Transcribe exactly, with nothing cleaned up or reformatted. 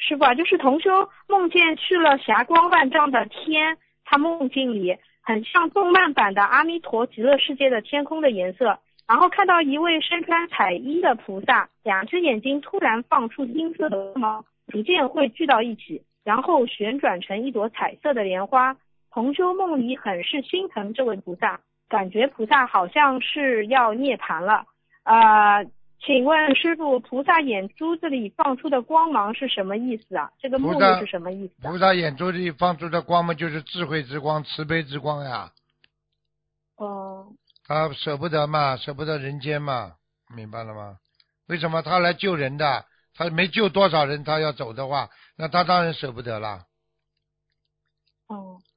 师傅啊，就是同修梦见去了霞光万丈的天，他梦境里很像动漫版的阿弥陀极乐世界的天空的颜色，然后看到一位身穿彩衣的菩萨，两只眼睛突然放出金色的光芒，逐渐会聚到一起，然后旋转成一朵彩色的莲花。同修梦里很是心疼这位菩萨，感觉菩萨好像是要涅槃了。呃，请问师父，菩萨眼珠子里放出的光芒是什么意思啊？这个菩萨目录是什么意思啊？ 菩萨眼珠里放出的光芒就是智慧之光、慈悲之光呀。 哦， 他舍不得嘛，舍不得人间嘛，明白了吗？为什么他来救人的？他没救多少人，他要走的话，那他当然舍不得了。